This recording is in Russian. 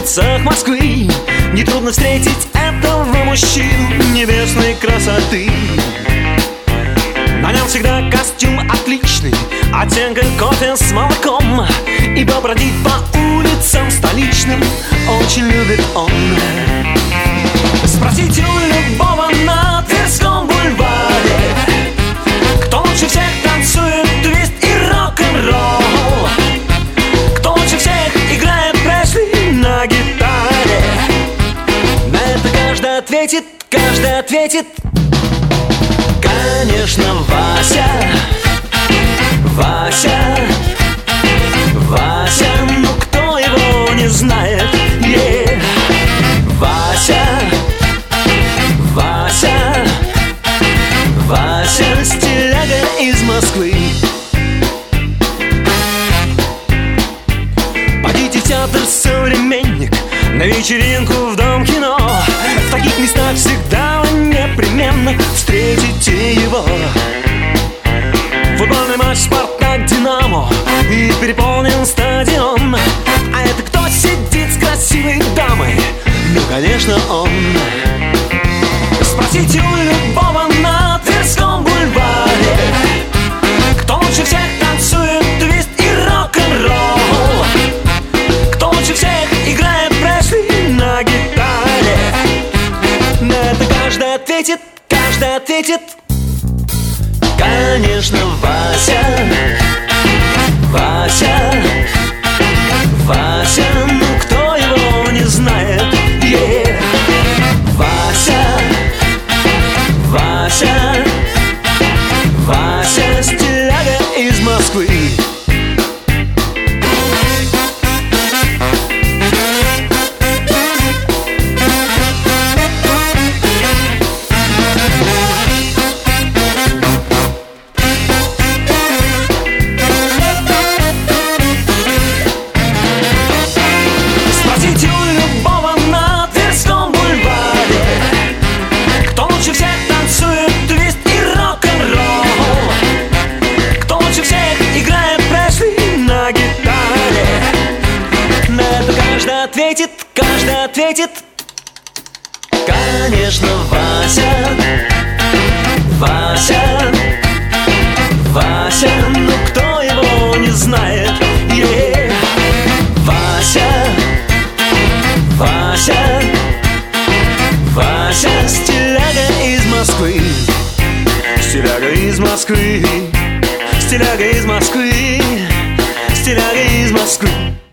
улицах Москвы нетрудно встретить этого мужчину небесной красоты. На нем всегда костюм отличный, оттенка кофе с молоком, и побродить по улицам столичным очень любит он. Спросите у любого на Тверском бульваре, кто лучше всех танцует твист и рок-н-ролл, кто лучше всех играет Пресли на гитаре. На это каждый ответит, конечно, Вася. Вася, Вася, ну кто его не знает? Вася, Вася, Вася, стиляга из Москвы. Пойдите в театр «Современник», на вечеринку в Дом кино. В таких местах всегда вы непременно встретите его. Футбольный матч «Спартак-Динамо» и переполнен стадион. А это кто сидит с красивой дамой? Ну, конечно, он. Спросите у любого на Тверском бульваре, кто лучше всех танцует твист и рок-н-ролл, кто лучше всех играет Пресли на гитаре. На это каждый ответит, конечно, Вася. Вася, Вася, ну кто его не знает? Вася, Вася, Вася, стиляга из Москвы. Каждый ответит, конечно, Вася. Вася, Вася, ну кто его не знает? Вася, Вася, Вася, стиляга из Москвы. Стиляга из Москвы, стиляга из Москвы, стиляга из Москвы.